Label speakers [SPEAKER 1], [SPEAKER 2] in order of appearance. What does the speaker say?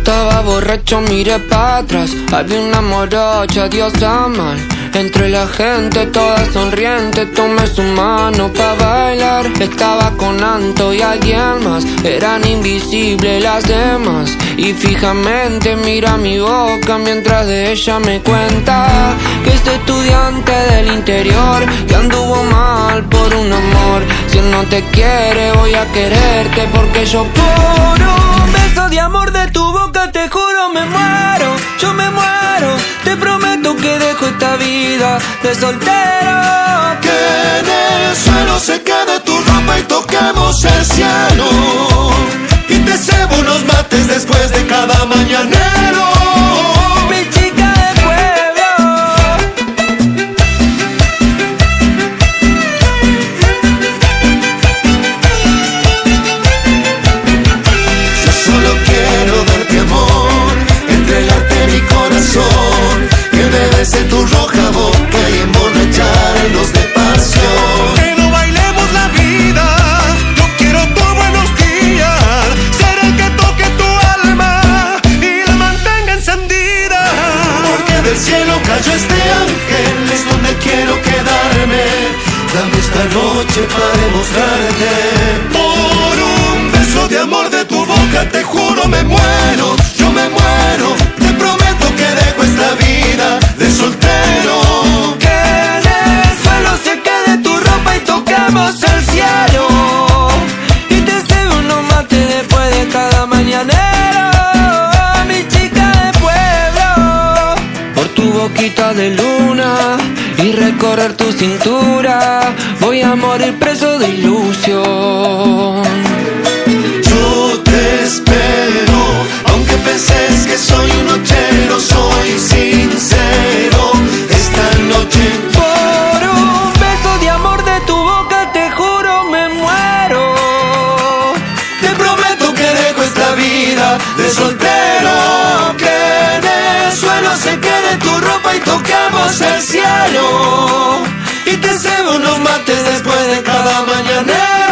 [SPEAKER 1] Estaba borracho, miré para atrás. Había una morocha, Dios aman. Entre la gente toda sonriente, tomé su mano pa' bailar. Estaba con Anto y alguien más, eran invisibles las demás. Y fijamente mira mi boca mientras de ella me cuenta que es estudiante del interior, que anduvo mal por un amor. Si él no te quiere, voy a quererte, porque yo por un beso de amor de tu boca, te juro me muero, yo me muero. Te prometo que dejo esta vida de soltero.
[SPEAKER 2] Que en el suelo se quede tu ropa y toquemos el cielo, y te cebo unos mates después de cada mañanero.
[SPEAKER 1] Mi chica de pueblo.
[SPEAKER 2] Yo solo quiero darte amor, entregarte mi corazón, que me bese tu roja boca y emborracharnos de pasión.
[SPEAKER 3] Que no bailemos la vida, yo quiero tu buenos días, ser el que toque tu alma y la mantenga encendida.
[SPEAKER 2] Porque del cielo cayó este ángel, es donde quiero quedarme. Dame esta noche para demostrarte. Por un beso de amor de tu boca, te juro me muero, yo me muero. Te prometo que dejo esta vida de soltero.
[SPEAKER 1] Que en el suelo se quede tu ropa y toquemos el cielo, y te cebo unos mates después de cada mañanero. Mi chica de pueblo. Por tu boquita de luna y recorrer tu cintura, voy a morir preso de ilusión.
[SPEAKER 2] Yo te espero, aunque penses que soy un nochero, soy sincero. Esta noche
[SPEAKER 1] Por un beso de amor de tu boca, te juro me muero.
[SPEAKER 2] te prometo que dejo esta vida de soltero. Que en el suelo se quede tu ropa y toquemos el cielo, y te cebo unos mates después de cada mañanero.